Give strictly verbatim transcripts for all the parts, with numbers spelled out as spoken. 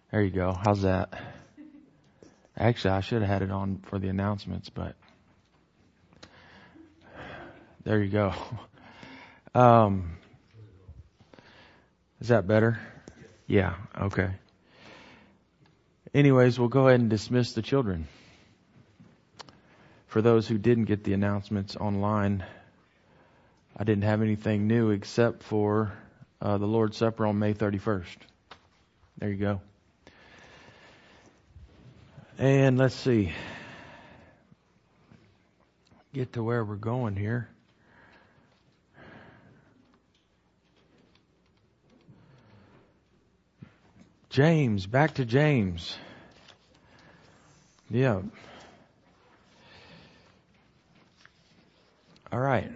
There you go. How's that? Actually, I should have had it on for the announcements, but there you go. Um, is that better? Yeah. Okay. Anyways, we'll go ahead and dismiss the children. For those who didn't get the announcements online, I didn't have anything new except for uh, the Lord's Supper on May thirty-first. There you go. And let's see. Get to where we're going here. James, back to James. Yeah. All right.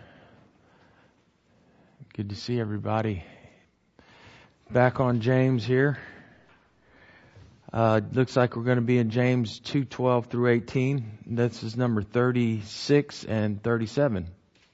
Good to see everybody. Back on James here. Uh, looks like we're going to be in James two twelve through eighteen. This is number thirty-six and thirty-seven.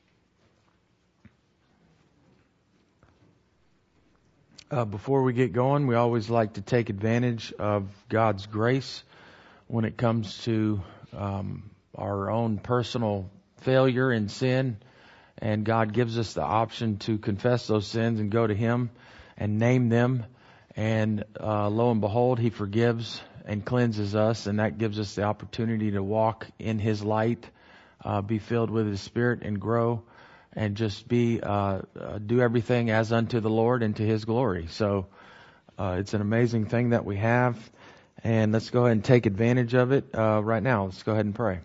Uh, before we get going, we always like to take advantage of God's grace when it comes to um, our own personal failure and sin. And God gives us the option to confess those sins and go to Him and name them. And uh, lo and behold, He forgives and cleanses us. And that gives us the opportunity to walk in His light, uh, be filled with His Spirit and grow. And just be, uh, uh, do everything as unto the Lord and to His glory. So, uh, it's an amazing thing that we have. And let's go ahead and take advantage of it, uh, right now. Let's go ahead and pray.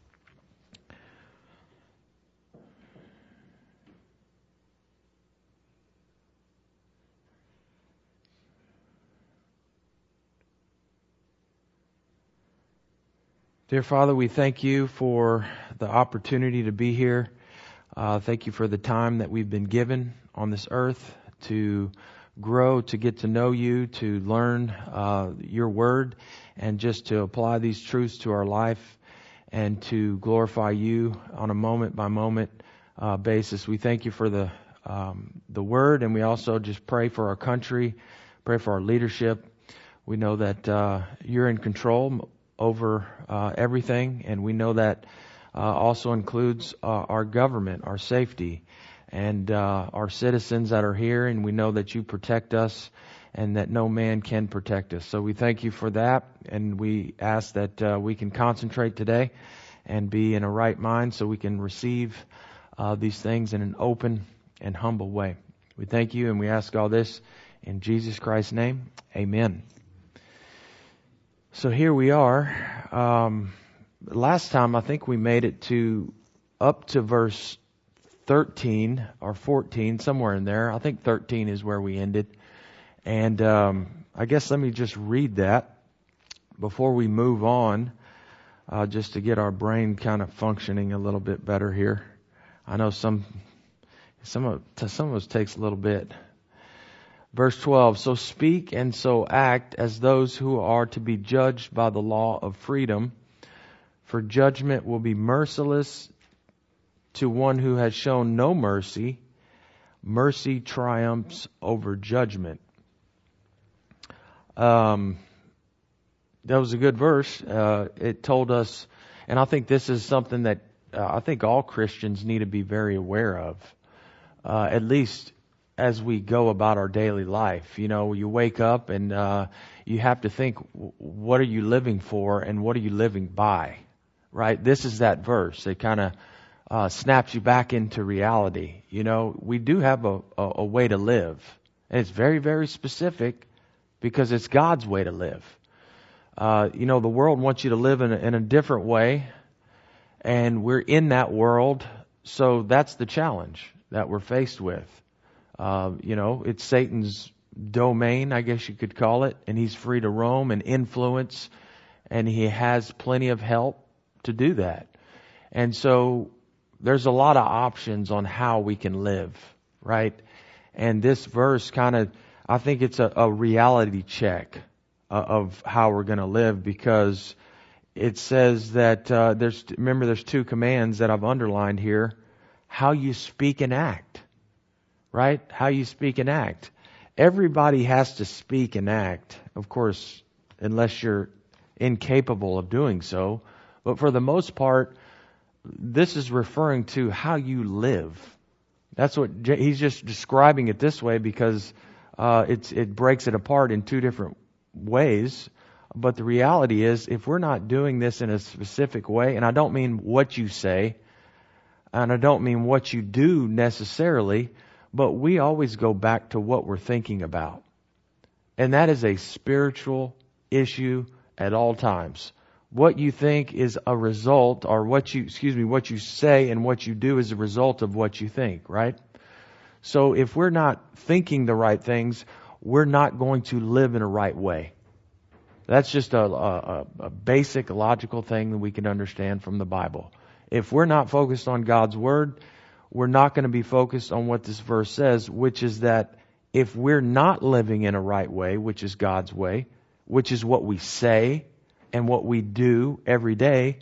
Dear Father, we thank You for the opportunity to be here. Uh, thank You for the time that we've been given on this earth to grow, to get to know You, to learn uh, Your Word, and just to apply these truths to our life and to glorify You on a moment by moment uh, basis. We thank You for the um, the Word, and we also just pray for our country, pray for our leadership. We know that uh, You're in control over uh, everything, and we know that uh, also includes uh, our government, our safety, and uh, our citizens that are here, and we know that You protect us and that no man can protect us. So we thank You for that, and we ask that uh, we can concentrate today and be in a right mind so we can receive uh, these things in an open and humble way. We thank You, and we ask all this in Jesus Christ's name. Amen. So here we are. Um, last time I think we made it to up to verse thirteen or fourteen, somewhere in there. I think thirteen is where we ended. And um, I guess let me just read that before we move on, uh, just to get our brain kind of functioning a little bit better here. I know some some of some of us takes a little bit. Verse twelve, so speak and so act as those who are to be judged by the law of freedom, for judgment will be merciless to one who has shown no mercy. Mercy triumphs over judgment. Um, that was a good verse. Uh, it told us, and I think this is something that uh, I think all Christians need to be very aware of, uh, at least as we go about our daily life. You know, you wake up and uh, you have to think, what are you living for and what are you living by? Right? This is that verse. It kind of uh, snaps you back into reality. You know, we do have a, a, a way to live. And it's very, very specific because it's God's way to live. Uh, you know, the world wants you to live in a, in a different way. And we're in that world. So that's the challenge that we're faced with. Uh, you know, it's Satan's domain, I guess you could call it, and he's free to roam and influence, and he has plenty of help to do that. And so there's a lot of options on how we can live, right? And this verse kind of, I think it's a, a reality check uh, of how we're going to live, because it says that uh, there's, remember there's two commands that I've underlined here: how you speak and act. Right? How you speak and act. everybody has to speak and act, of course, unless you're incapable of doing so. But for the most part, this is referring to how you live. That's what he's just describing it this way because uh, it's it breaks it apart in two different ways. But the reality is, if we're not doing this in a specific way, and I don't mean what you say, and I don't mean what you do necessarily, but we always go back to what we're thinking about. And that is a spiritual issue at all times. What you think is a result, or what you, excuse me, what you say and what you do is a result of what you think, right? So if we're not thinking the right things, we're not going to live in a right way. That's just a, a, a basic logical thing that we can understand from the Bible. If we're not focused on God's Word, we're not going to be focused on what this verse says, which is that if we're not living in a right way, which is God's way, which is what we say and what we do every day,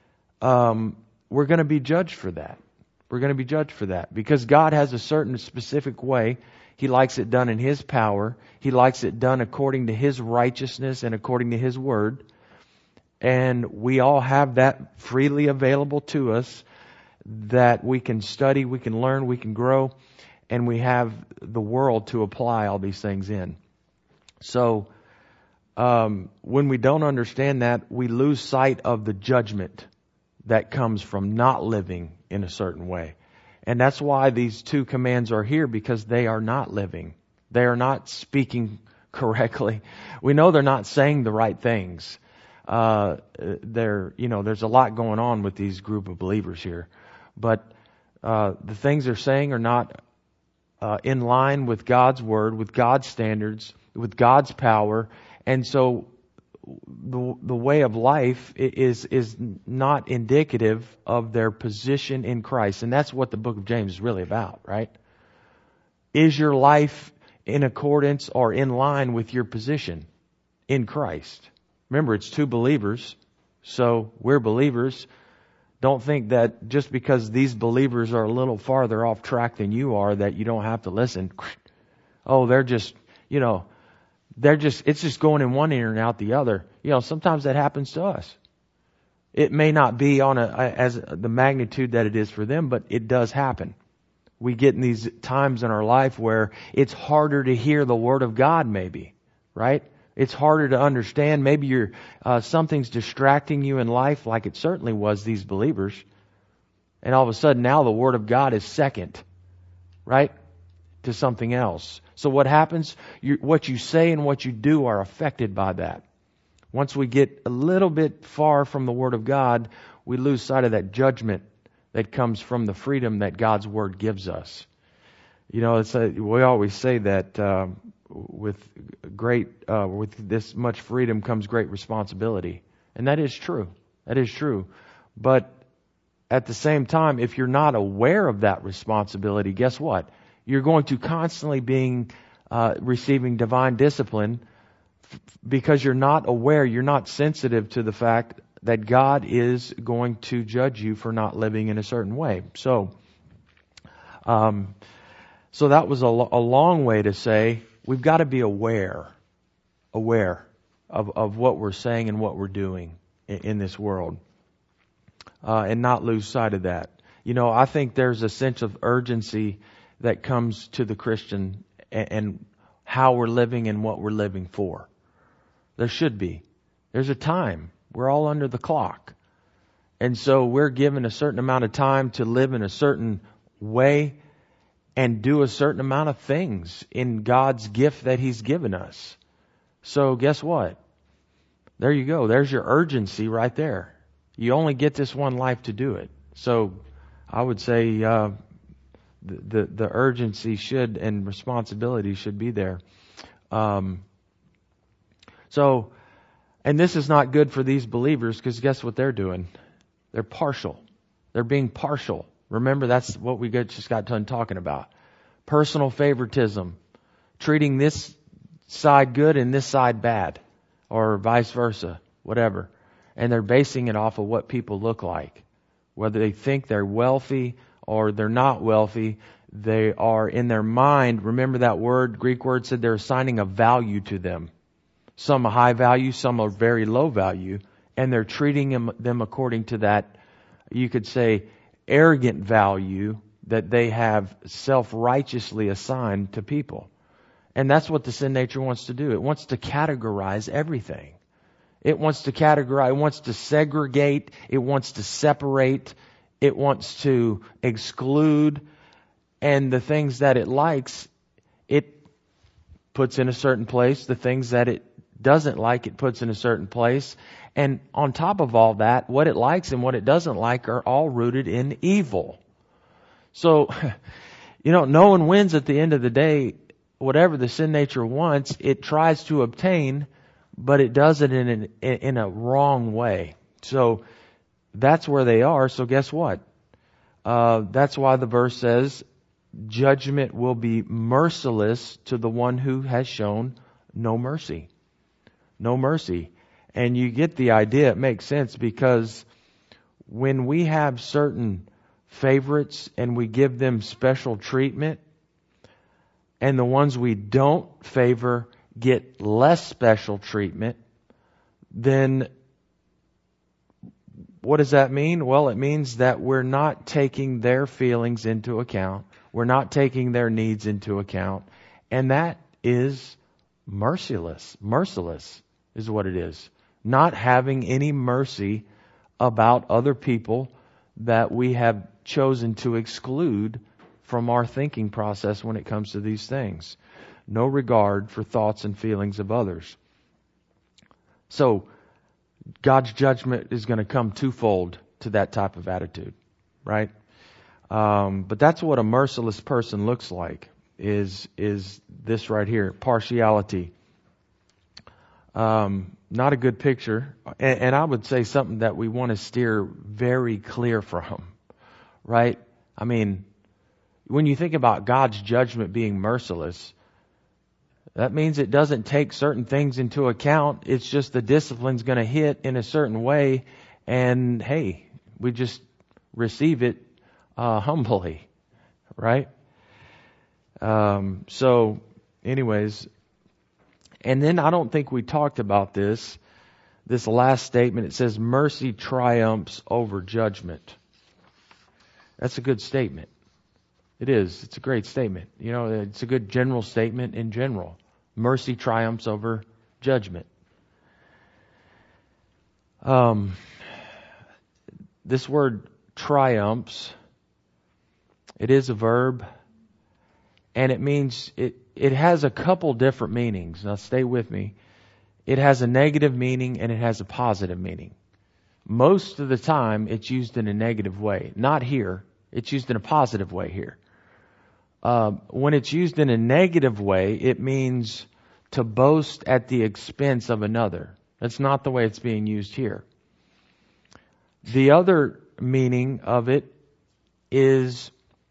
um, we're going to be judged for that. We're going to be judged for that because God has a certain specific way. He likes it done in His power. He likes it done according to His righteousness and according to His Word. And we all have that freely available to us, that we can study, we can learn, we can grow, and we have the world to apply all these things in. So, um, when we don't understand that, we lose sight of the judgment that comes from not living in a certain way. And that's why these two commands are here, because they are not living. They are not speaking correctly. We know they're not saying the right things. Uh, they're, you know, there's a lot going on with these group of believers here. But uh, the things they're saying are not uh, in line with God's Word, with God's standards, with God's power. And so the the way of life is is not indicative of their position in Christ. And that's what the book of James is really about, right? Is your life in accordance or in line with your position in Christ? Remember, it's two believers, so we're believers. Don't think that just because these believers are a little farther off track than you are, that you don't have to listen. Oh, they're just, you know, they're just, it's just going in one ear and out the other. You know, sometimes that happens to us. It may not be on a, as the magnitude that it is for them, but it does happen. We get in these times in our life where it's harder to hear the Word of God, maybe, right? It's harder to understand. Maybe you're uh, something's distracting you in life, like it certainly was these believers. And all of a sudden now the Word of God is second, right, to something else. So what happens? You, what you say and what you do are affected by that. Once we get a little bit far from the Word of God, we lose sight of that judgment that comes from the freedom that God's Word gives us. You know, it's a, we always say that uh, with great, uh, with this much freedom comes great responsibility. And that is true. That is true. But at the same time, if you're not aware of that responsibility, guess what? You're going to constantly being uh, receiving divine discipline f- because you're not aware, you're not sensitive to the fact that God is going to judge you for not living in a certain way. So, um, so that was a, a long way to say we've got to be aware, aware of, of what we're saying and what we're doing in, in this world, uh, and not lose sight of that. You know, I think there's a sense of urgency that comes to the Christian and, and how we're living and what we're living for. There should be. There's a time. We're all under the clock. And so we're given a certain amount of time to live in a certain way and do a certain amount of things in God's gift that He's given us. So guess what? There you go. There's your urgency right there. You only get this one life to do it. So I would say uh, the, the the urgency should and responsibility should be there. Um, so, and this is not good for these believers, because guess what they're doing? They're partial. They're being partial. Remember, that's what we got, just got done talking about. Personal favoritism. Treating this side good and this side bad. Or vice versa. Whatever. And they're basing it off of what people look like. Whether they think they're wealthy or they're not wealthy. They are in their mind. Remember that word, Greek word said they're assigning a value to them. Some a high value, some a very low value. And they're treating them, them according to that, you could say, arrogant value that they have self-righteously assigned to people. And that's what the sin nature wants to do. It wants to categorize everything. It wants to categorize, it wants to segregate, it wants to separate, it wants to exclude, and the things that it likes, it puts in a certain place. The things that it doesn't like, it puts in a certain place. And on top of all that, what it likes and what it doesn't like are all rooted in evil. So, you know, no one wins at the end of the day. Whatever the sin nature wants, it tries to obtain, but it does it in an, in a wrong way. So that's where they are. So guess what? Uh, that's why the verse says, judgment will be merciless to the one who has shown no mercy. No mercy. And you get the idea. It makes sense, because when we have certain favorites and we give them special treatment, and the ones we don't favor get less special treatment, then what does that mean? Well, it means that we're not taking their feelings into account. We're not taking their needs into account. And that is merciless. Merciless is what it is. Not having any mercy about other people that we have chosen to exclude from our thinking process when it comes to these things. No regard for thoughts and feelings of others. So, God's judgment is going to come twofold to that type of attitude, right? Um, but that's what a merciless person looks like, is is this right here, partiality. Um, not a good picture, and, and I would say something that we want to steer very clear from, right? I mean, when you think about God's judgment being merciless, that means it doesn't take certain things into account. It's just the discipline's going to hit in a certain way, and hey, we just receive it uh, humbly, right? Um, so, anyways, and then I don't think we talked about this. This last statement, it says, mercy triumphs over judgment. That's a good statement. It is. It's a great statement. You know, it's a good general statement in general. Mercy triumphs over judgment. Um, this word triumphs, it is a verb, and it means, it, it has a couple different meanings. Now stay with me. It has a negative meaning and it has a positive meaning. Most of the time it's used in a negative way. Not here. It's used in a positive way here. Uh, when it's used in a negative way, it means to boast at the expense of another. That's not the way it's being used here. The other meaning of it is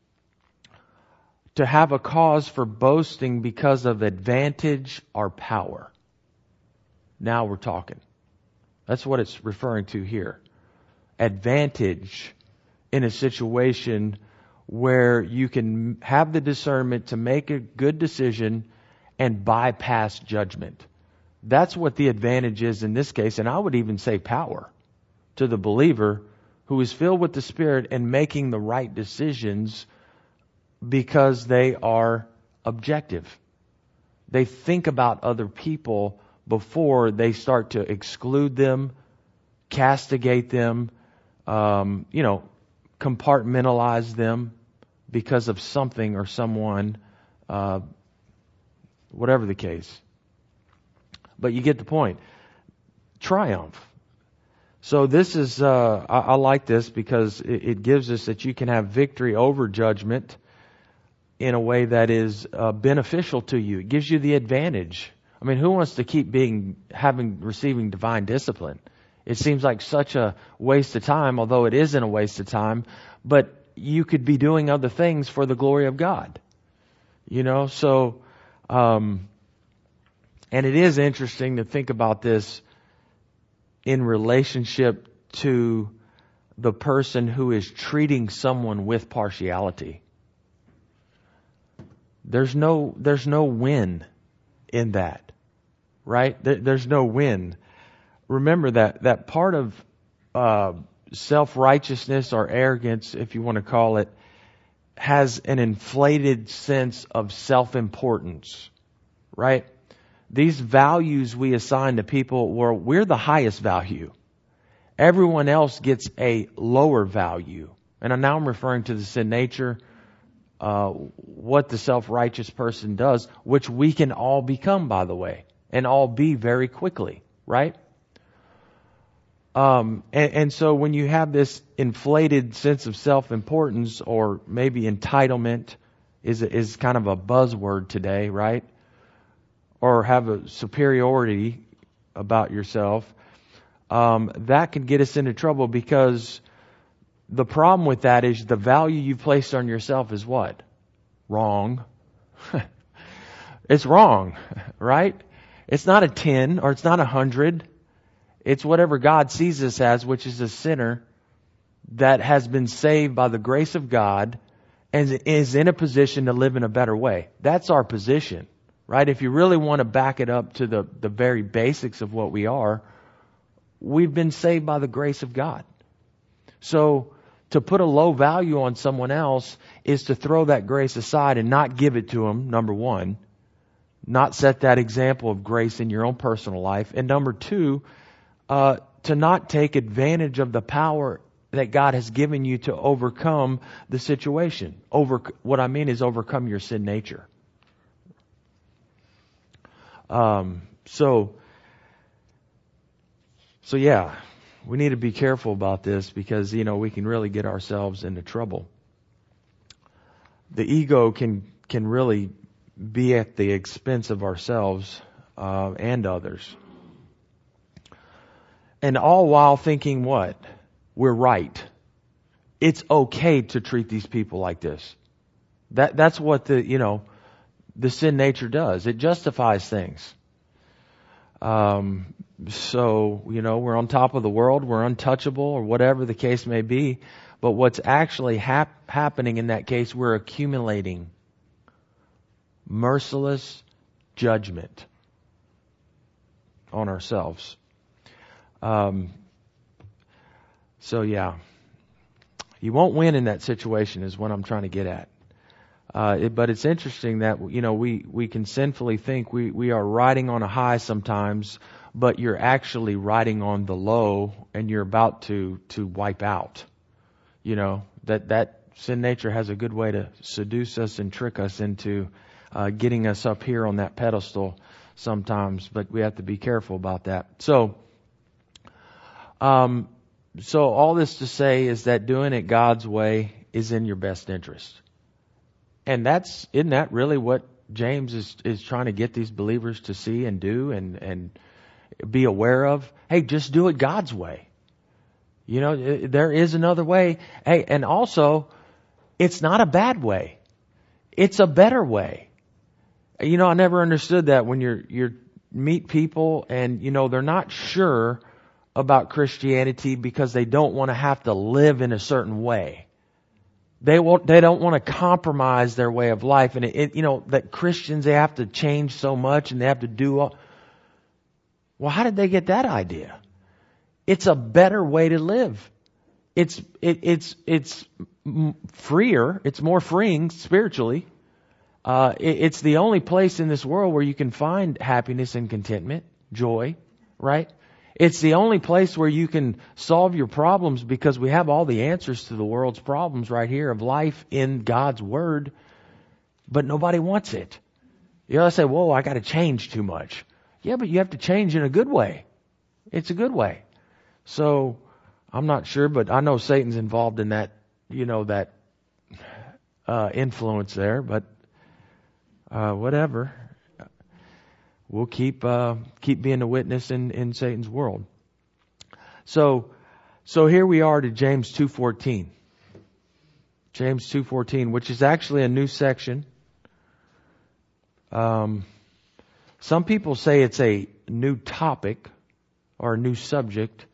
to have a cause for boasting because of advantage or power. Now we're talking. That's what it's referring to here. Advantage in a situation where you can have the discernment to make a good decision and bypass judgment. That's what the advantage is in this case, and I would even say power to the believer who is filled with the Spirit and making the right decisions because they are objective. They think about other people before they start to exclude them, castigate them, um, you know, compartmentalize them because of something or someone, uh, whatever the case. But you get the point. Triumph. So this is, uh, I, I like this because it, it gives us that you can have victory over judgment in a way that is uh, beneficial to you. It gives you the advantage. I mean, who wants to keep being, having, receiving divine discipline? It seems like such a waste of time, although it isn't a waste of time, but you could be doing other things for the glory of God. You know, so, um, and it is interesting to think about this in relationship to the person who is treating someone with partiality. There's no, there's no win in that, right? There, there's no win. Remember that, that part of, uh, self-righteousness or arrogance, if you want to call it, has an inflated sense of self-importance, right? These values we assign to people, where we're the highest value. Everyone else gets a lower value. And now I'm referring to the sin nature, uh, what the self-righteous person does, which we can all become, by the way, and all be very quickly, right? Um, and, and so when you have this inflated sense of self-importance, or maybe entitlement is, is kind of a buzzword today, right? Or have a superiority about yourself, um, that can get us into trouble, because the problem with that is the value you placed on yourself is what? Wrong. It's wrong, right? It's not a ten or it's not a hundred. It's whatever God sees us as, which is a sinner that has been saved by the grace of God and is in a position to live in a better way. That's our position, right? If you really want to back it up to the, the very basics of what we are, we've been saved by the grace of God. So to put a low value on someone else is to throw that grace aside and not give it to them, number one. Not set that example of grace in your own personal life. And number two, Uh, to not take advantage of the power that God has given you to overcome the situation. Over, what I mean is overcome your sin nature. Um, so, so yeah, we need to be careful about this, because, you know, we can really get ourselves into trouble. The ego can, can really be at the expense of ourselves, uh, and others. And all while thinking what? We're right. It's okay to treat these people like this. That, that's what the, you know, the sin nature does. It justifies things. Um, so, you know, we're on top of the world, we're untouchable, or whatever the case may be. But what's actually hap- happening in that case, we're accumulating merciless judgment on ourselves. Um, so yeah, you won't win in that situation is what I'm trying to get at. Uh, it, but it's interesting that, you know, we, we can sinfully think we, we are riding on a high sometimes, but you're actually riding on the low, and you're about to, to wipe out. You know, that, that sin nature has a good way to seduce us and trick us into, uh, getting us up here on that pedestal sometimes, but we have to be careful about that. So, Um, so all this to say is that doing it God's way is in your best interest. And that's, isn't that really what James is, is trying to get these believers to see and do and, and be aware of? Hey, just do it God's way. You know, there is another way. Hey, and also, it's not a bad way. It's a better way. You know, I never understood that when you're, you're meet people and, you know, they're not sure about Christianity because they don't want to have to live in a certain way. They won't, they don't want to compromise their way of life. And it, it, you know, that Christians, they have to change so much and they have to do all. Well, how did they get that idea? It's a better way to live. It's, it, it's, it's freer. It's more freeing spiritually. Uh, it, it's the only place in this world where you can find happiness and contentment, joy, right? It's the only place where you can solve your problems, because we have all the answers to the world's problems right here of life in God's Word, but nobody wants it. You know, I say, whoa, I got to change too much. Yeah, but you have to change in a good way. It's a good way. So I'm not sure, but I know Satan's involved in that, you know, that uh, influence there, but uh, whatever. We'll keep uh, keep being a witness in, in Satan's world. So so here we are to James two fourteen. James two fourteen, which is actually a new section. Um, some people say it's a new topic or a new subject.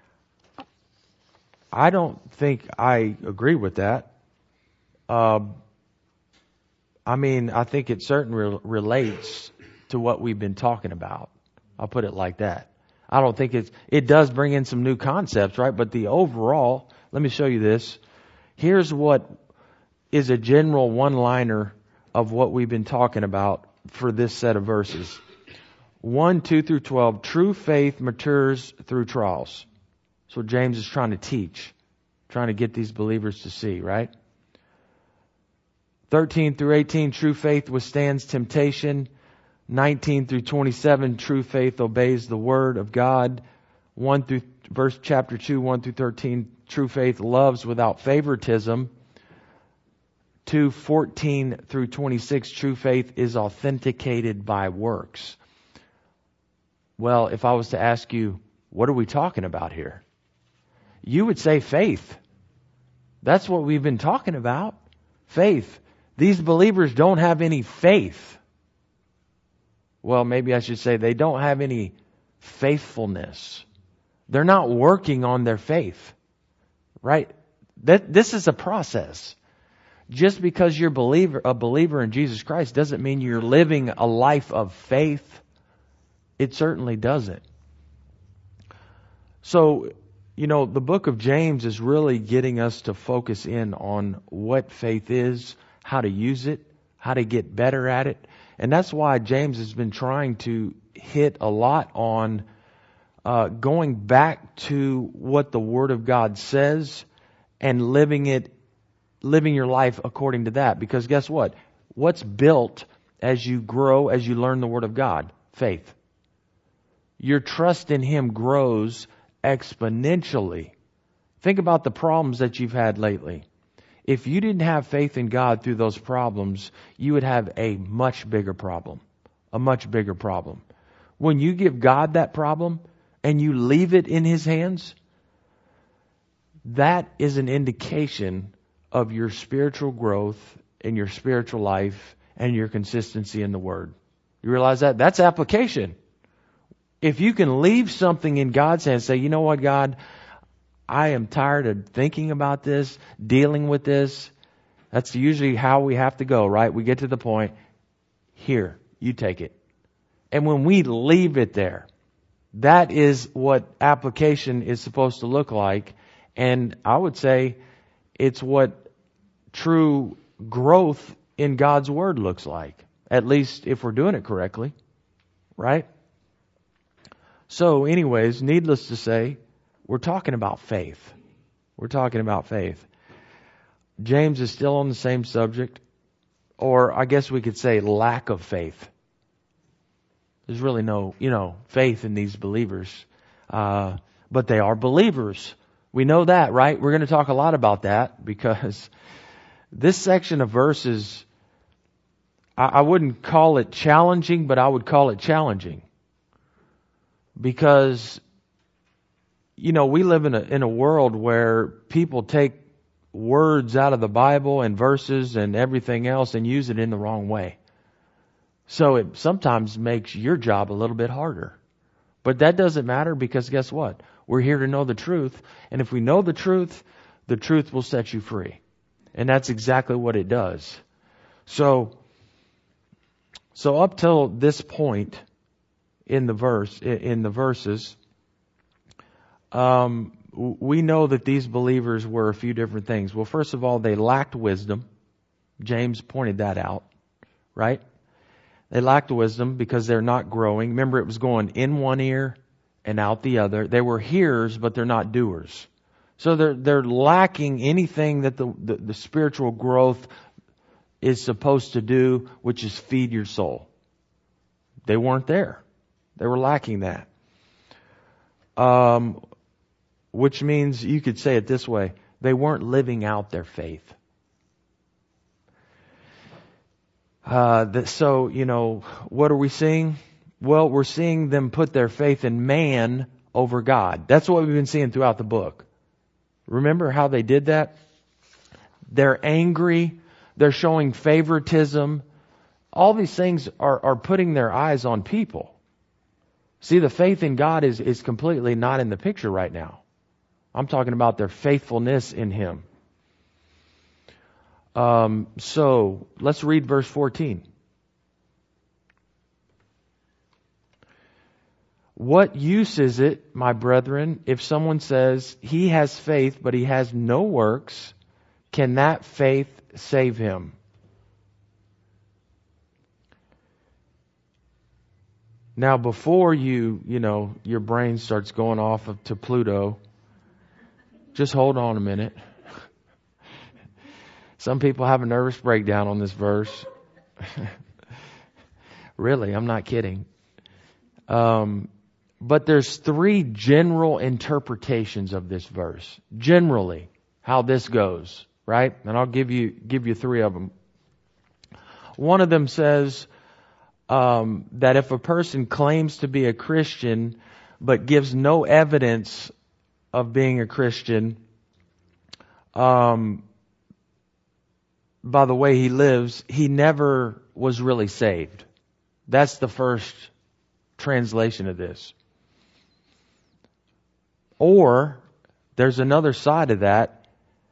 I don't think I agree with that. Uh, I mean, I think it certainly relates to what we've been talking about. I'll put it like that. I don't think it's, it does bring in some new concepts, right? But the overall, let me show you this. Here's what is a general one-liner of what we've been talking about for this set of verses. one, two through twelve, true faith matures through trials. That's what James is trying to teach, trying to get these believers to see, right? thirteen through eighteen, true faith withstands temptation. nineteen through twenty-seven, true faith obeys the word of God. one through verse chapter two, one through thirteen, true faith loves without favoritism. two fourteen through twenty-six, true faith is authenticated by works. Well, if I was to ask you, what are we talking about here? You would say faith. That's what we've been talking about. Faith. These believers don't have any faith. Well, maybe I should say they don't have any faithfulness. They're not working on their faith. Right? That, this is a process. Just because you're believer, a believer in Jesus Christ doesn't mean you're living a life of faith. It certainly doesn't. So, you know, the book of James is really getting us to focus in on what faith is, how to use it, how to get better at it. And that's why James has been trying to hit a lot on uh, going back to what the Word of God says and living it, living your life according to that. Because guess what? What's built as you grow, as you learn the Word of God? Faith. Your trust in Him grows exponentially. Think about the problems that you've had lately. If you didn't have faith in God through those problems, you would have a much bigger problem. A much bigger problem. When you give God that problem and you leave it in His hands, that is an indication of your spiritual growth in your spiritual life and your consistency in the Word. You realize that? That's application. If you can leave something in God's hands, say, you know what, God, I am tired of thinking about this, dealing with this. That's usually how we have to go, right? We get to the point, here, you take it. And when we leave it there, that is what application is supposed to look like. And I would say it's what true growth in God's Word looks like. At least if we're doing it correctly, right? So anyways, needless to say, we're talking about faith. We're talking about faith. James is still on the same subject, or I guess we could say lack of faith. There's really no, you know, faith in these believers. Uh, but they are believers. We know that, right? We're going to talk a lot about that because this section of verses, I, I wouldn't call it challenging, but I would call it challenging. Because, you know, we live in a in a world where people take words out of the Bible and verses and everything else and use it in the wrong way. So it sometimes makes your job a little bit harder. But that doesn't matter because guess what? We're here to know the truth. And if we know the truth, the truth will set you free. And that's exactly what it does. So, so up till this point, in the verse, in the verses, um, we know that these believers were a few different things. Well, first of all, they lacked wisdom. James pointed that out, right? They lacked wisdom because they're not growing. Remember, it was going in one ear and out the other. They were hearers, but they're not doers. So they're they're lacking anything that the, the, the spiritual growth is supposed to do, which is feed your soul. They weren't there. They were lacking that. Um, which means you could say it this way. They weren't living out their faith. Uh, that, so, you know, what are we seeing? Well, we're seeing them put their faith in man over God. That's what we've been seeing throughout the book. Remember how they did that? They're angry. They're showing favoritism. All these things are, are putting their eyes on people. See, the faith in God is, is completely not in the picture right now. I'm talking about their faithfulness in Him. Um, so let's read verse fourteen. What use is it, my brethren, if someone says he has faith but he has no works? Can that faith save him? Now, before you, you know, your brain starts going off of, to Pluto, just hold on a minute. Some people have a nervous breakdown on this verse. Really, I'm not kidding. Um, but there's three general interpretations of this verse. Generally, how this goes, right? And I'll give you give you three of them. One of them says um, that if a person claims to be a Christian but gives no evidence of being a Christian, um, by the way he lives, he never was really saved. That's the first translation of this. Or, there's another side of that.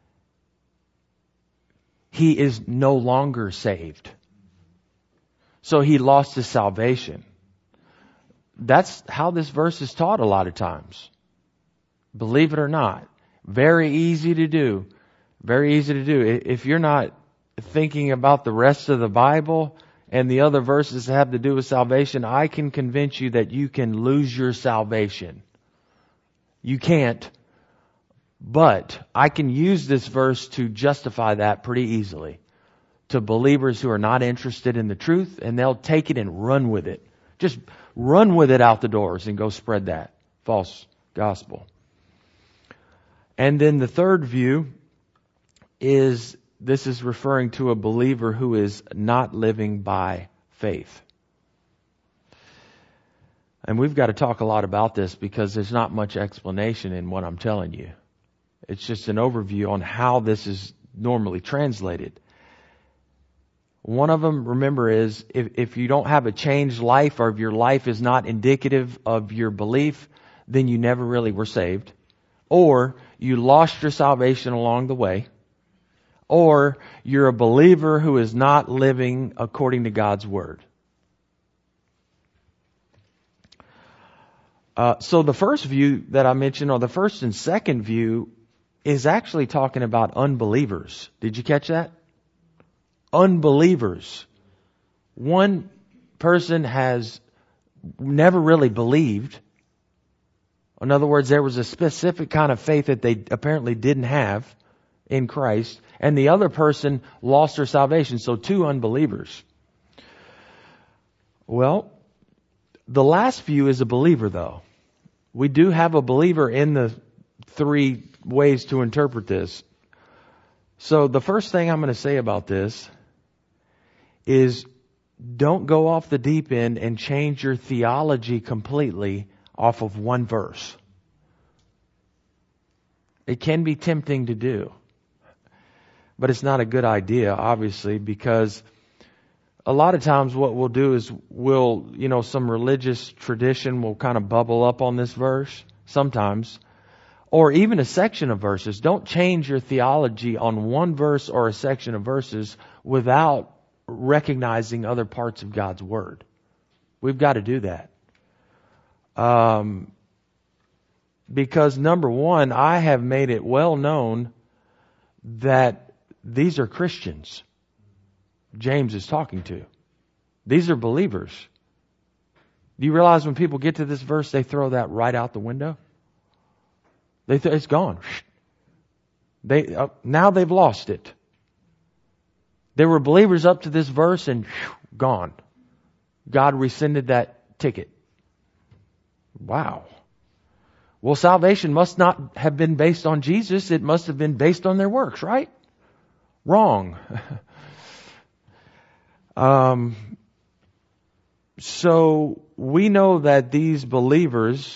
He is no longer saved. So he lost his salvation. That's how this verse is taught a lot of times. Believe it or not. Very easy to do. Very easy to do. If you're not thinking about the rest of the Bible and the other verses that have to do with salvation, I can convince you that you can lose your salvation. You can't. But I can use this verse to justify that pretty easily to believers who are not interested in the truth, and they'll take it and run with it. Just run with it out the doors and go spread that false gospel. And then the third view is this is referring to a believer who is not living by faith. And we've got to talk a lot about this because there's not much explanation in what I'm telling you. It's just an overview on how this is normally translated. One of them, remember, is if, if you don't have a changed life or if your life is not indicative of your belief, then you never really were saved. Or you lost your salvation along the way. Or you're a believer who is not living according to God's Word. Uh, so the first view that I mentioned, or the first and second view, is actually talking about unbelievers. Did you catch that? Unbelievers. One person has never really believed. In other words, there was a specific kind of faith that they apparently didn't have in Christ, and the other person lost their salvation. So two unbelievers. Well, the last view is a believer, though. We do have a believer in the three ways to interpret this. So the first thing I'm going to say about this is don't go off the deep end and change your theology completely off of one verse. It can be tempting to do. But it's not a good idea, obviously, because a lot of times what we'll do is we'll, you know, some religious tradition will kind of bubble up on this verse sometimes, or even a section of verses. Don't change your theology on one verse or a section of verses without recognizing other parts of God's Word. We've got to do that. Um, because number one, I have made it well known that these are Christians James is talking to. These are believers. Do you realize when people get to this verse, they throw that right out the window? They th- it's gone. They uh, now they've lost it. They were believers up to this verse and whew, gone. God rescinded that ticket. Wow. Well, salvation must not have been based on Jesus. It must have been based on their works, right? Wrong. um, so we know that these believers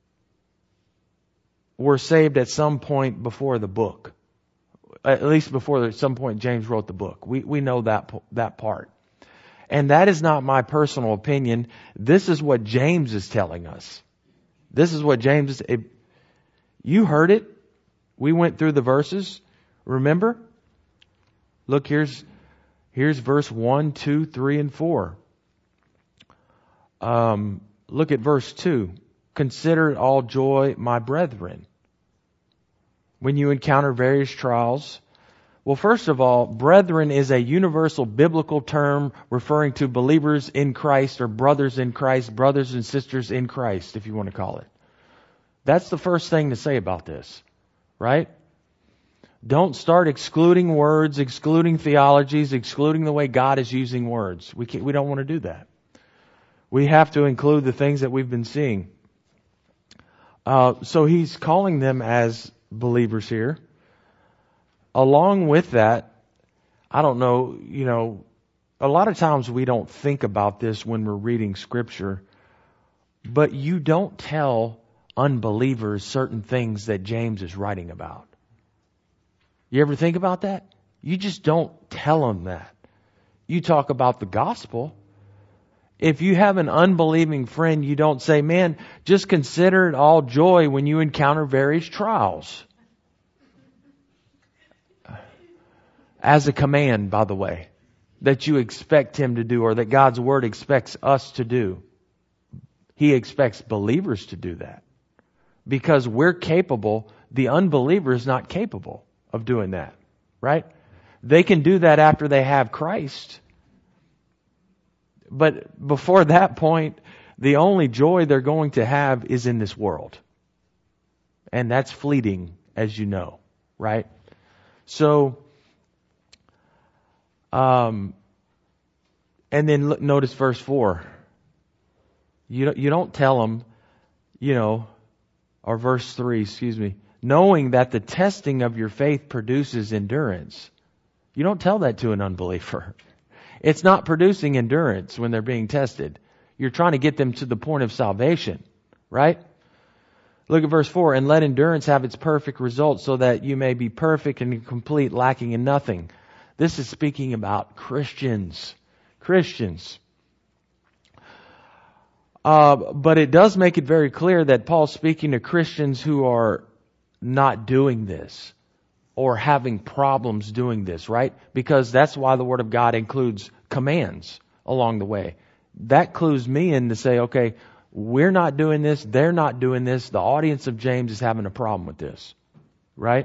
were saved at some point before the book. At least before at some point James wrote the book. We we know that that part. And that is not my personal opinion. This is what James is telling us. This is what James is. It, you heard it. We went through the verses. Remember? Look, here's here's verse one, two, three, and four. Um, look at verse two. Consider it all joy, my brethren, when you encounter various trials. Well, first of all, brethren is a universal biblical term referring to believers in Christ or brothers in Christ, brothers and sisters in Christ, if you want to call it. That's the first thing to say about this, right? Don't start excluding words, excluding theologies, excluding the way God is using words. We can't, we don't want to do that. We have to include the things that we've been seeing. Uh, so he's calling them as believers here. Along with that, I don't know, you know, a lot of times we don't think about this when we're reading Scripture, but you don't tell unbelievers certain things that James is writing about. You ever think about that? You just don't tell them that. You talk about the gospel. If you have an unbelieving friend, you don't say, man, just consider it all joy when you encounter various trials. As a command, by the way, that you expect Him to do or that God's Word expects us to do. He expects believers to do that. Because we're capable, the unbeliever is not capable of doing that, right? They can do that after they have Christ. But before that point, the only joy they're going to have is in this world. And that's fleeting, as you know, right? So, um, and then look, notice verse four. You don't, you don't tell them, you know, or verse three, excuse me, knowing that the testing of your faith produces endurance. You don't tell that to an unbeliever. It's not producing endurance when they're being tested. You're trying to get them to the point of salvation, right? Look at verse four. And let endurance have its perfect result so that you may be perfect and complete, lacking in nothing. This is speaking about Christians. Christians. Uh, but it does make it very clear that Paul's speaking to Christians who are not doing this or having problems doing this, right? Because that's why the Word of God includes commands along the way. That clues me in to say, okay, we're not doing this, they're not doing this, the audience of James is having a problem with this, right?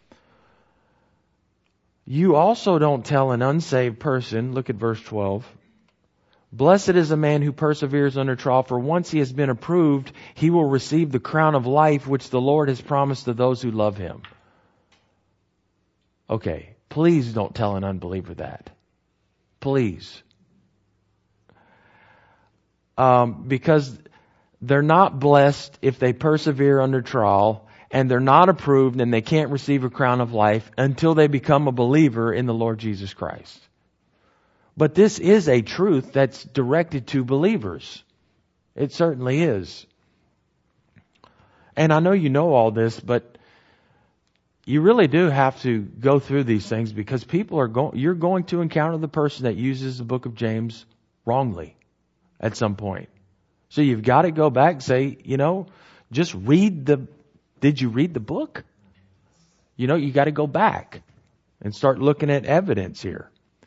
You also don't tell an unsaved person, look at verse twelve, blessed is a man who perseveres under trial, for once he has been approved, he will receive the crown of life which the Lord has promised to those who love Him. Okay, please don't tell an unbeliever that. Please. Um, because they're not blessed if they persevere under trial, and they're not approved and they can't receive a crown of life until they become a believer in the Lord Jesus Christ. But this is a truth that's directed to believers. It certainly is. And I know you know all this, but you really do have to go through these things because people are going, you're going to encounter the person that uses the book of James wrongly at some point. So you've got to go back and say, you know, just read the, did you read the book? You know, you got to go back and start looking at evidence here.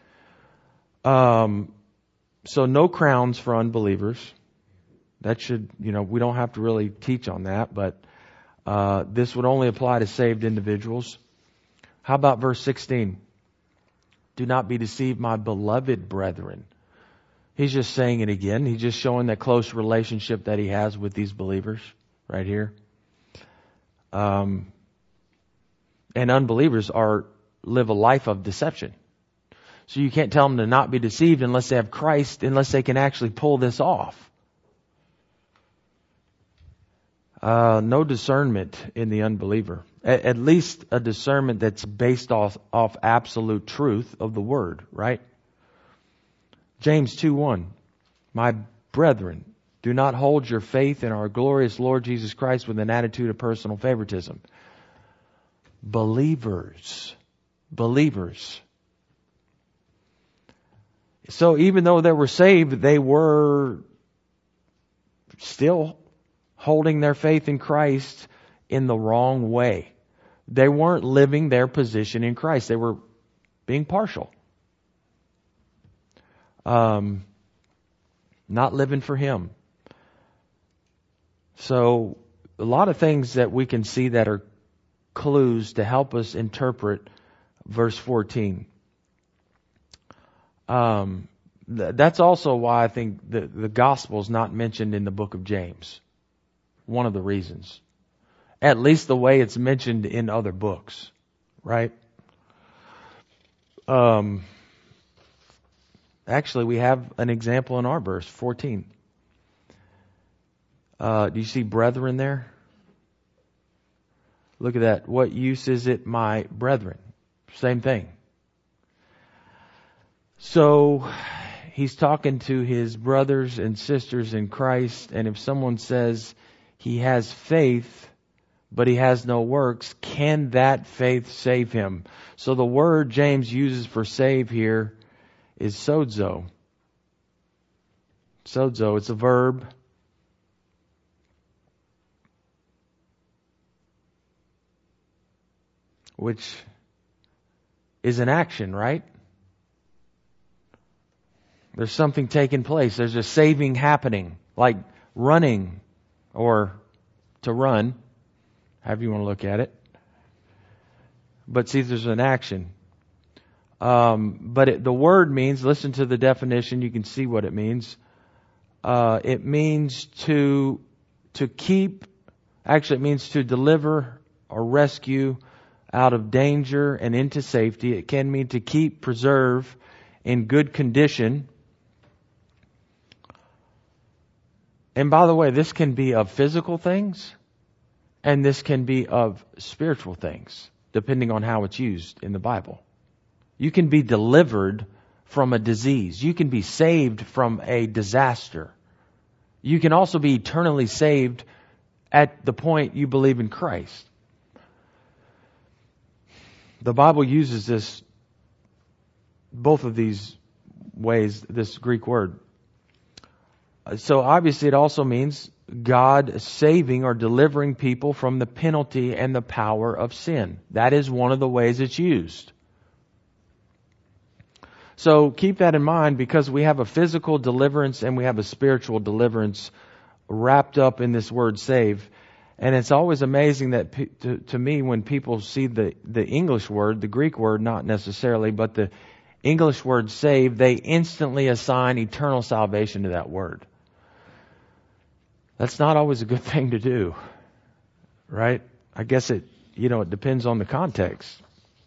Um, so no crowns for unbelievers. That should, you know, we don't have to really teach on that, but uh, this would only apply to saved individuals. How about verse sixteen? Do not be deceived, my beloved brethren. He's just saying it again. He's just showing that close relationship that he has with these believers right here. Um, and unbelievers are live a life of deception. So you can't tell them to not be deceived unless they have Christ, unless they can actually pull this off. Uh, no discernment in the unbeliever. At, at least a discernment that's based off, off absolute truth of the Word, right? James two one. My brethren, do not hold your faith in our glorious Lord Jesus Christ with an attitude of personal favoritism. Believers. Believers. So even though they were saved, they were still holding their faith in Christ in the wrong way. They weren't living their position in Christ. They were being partial. Um, not living for Him. So, a lot of things that we can see that are clues to help us interpret verse fourteen. Um, th- that's also why I think the, the gospel is not mentioned in the book of James. One of the reasons. At least the way it's mentioned in other books. Right? Um, actually, we have an example in our verse, fourteen. Uh, do you see brethren there? Look at that. What use is it, my brethren? Same thing. So, he's talking to his brothers and sisters in Christ, and if someone says he has faith, but he has no works, can that faith save him? So the word James uses for save here is sozo. Sozo, it's a verb. Which is an action, right? There's something taking place. There's a saving happening, like running or to run, however you want to look at it. But see, there's an action. Um, but it, the word means, listen to the definition, you can see what it means. Uh, it means to, to keep, actually it means to deliver or rescue out of danger and into safety. It can mean to keep, preserve in good condition. And by the way, this can be of physical things, and this can be of spiritual things, depending on how it's used in the Bible. You can be delivered from a disease. You can be saved from a disaster. You can also be eternally saved at the point you believe in Christ. The Bible uses this, both of these ways, this Greek word. So obviously it also means God saving or delivering people from the penalty and the power of sin. That is one of the ways it's used. So keep that in mind, because we have a physical deliverance and we have a spiritual deliverance wrapped up in this word save. And it's always amazing that pe- to, to me when people see the, the English word, the Greek word not necessarily, but the English word save, they instantly assign eternal salvation to that word. That's not always a good thing to do, right? I guess it, you know, it depends on the context.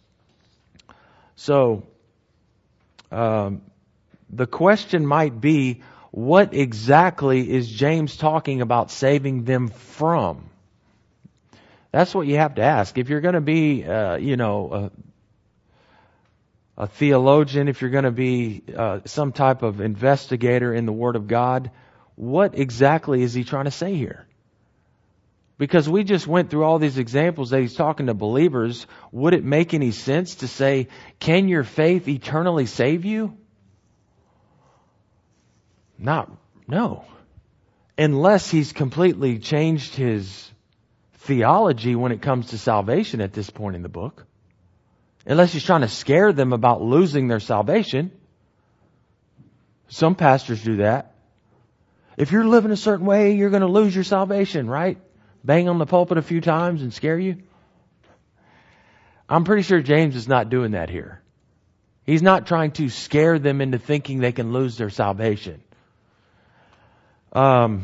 So, um, the question might be, what exactly is James talking about saving them from? That's what you have to ask. If you're going to be, uh, you know, a, a theologian, if you're going to be uh, some type of investigator in the Word of God, what exactly is he trying to say here? Because we just went through all these examples that he's talking to believers. Would it make any sense to say, can your faith eternally save you? Not, no. Unless he's completely changed his theology when it comes to salvation at this point in the book. Unless he's trying to scare them about losing their salvation. Some pastors do that. If you're living a certain way, you're going to lose your salvation, right? Bang on the pulpit a few times and scare you. I'm pretty sure James is not doing that here. He's not trying to scare them into thinking they can lose their salvation. Um.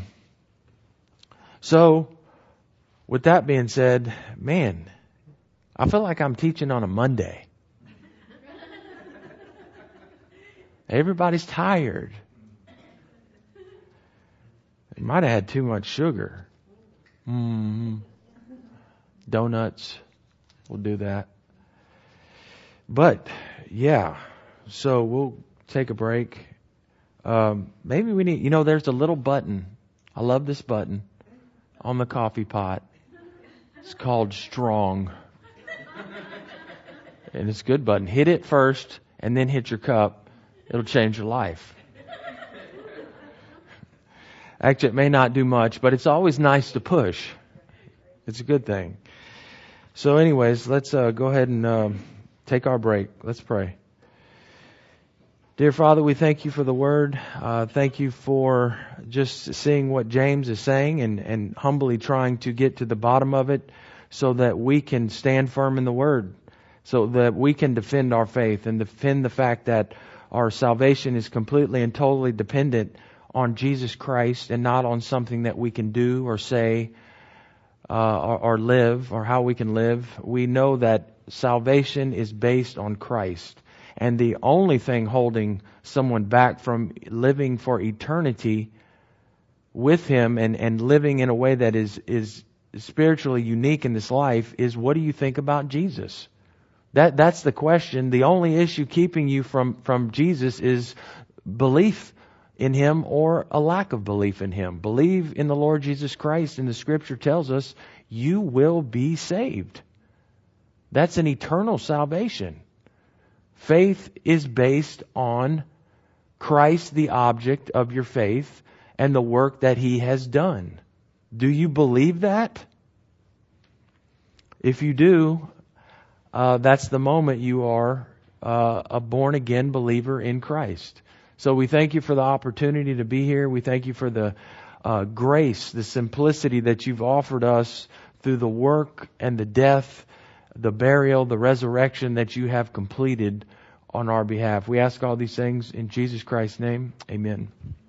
So, with that being said, man, I feel like I'm teaching on a Monday. Everybody's tired. You might have had too much sugar. Mm-hmm. Donuts. We'll do that. But, yeah. So we'll take a break. Um, maybe we need, you know, there's a little button. I love this button on the coffee pot. It's called Strong. And it's a good button. Hit it first and then hit your cup. It'll change your life. Actually, it may not do much, but it's always nice to push. It's a good thing. So anyways, let's uh, go ahead and uh, take our break. Let's pray. Dear Father, we thank you for the word. Uh, thank you for just seeing what James is saying and, and humbly trying to get to the bottom of it so that we can stand firm in the word, so that we can defend our faith and defend the fact that our salvation is completely and totally dependent on Jesus Christ and not on something that we can do or say uh, or, or live or how we can live. We know that salvation is based on Christ. And the only thing holding someone back from living for eternity with Him and, and living in a way that is, is spiritually unique in this life is, what do you think about Jesus? That that's the question. The only issue keeping you from, from Jesus is belief in Him or a lack of belief in Him. Believe in the Lord Jesus Christ, and the Scripture tells us you will be saved. That's an eternal salvation. Faith is based on Christ, the object of your faith, and the work that He has done. Do you believe that? If you do, uh, that's the moment you are uh, a born-again believer in Christ. So we thank you for the opportunity to be here. We thank you for the uh, grace, the simplicity that you've offered us through the work and the death, the burial, the resurrection that you have completed on our behalf. We ask all these things in Jesus Christ's name. Amen.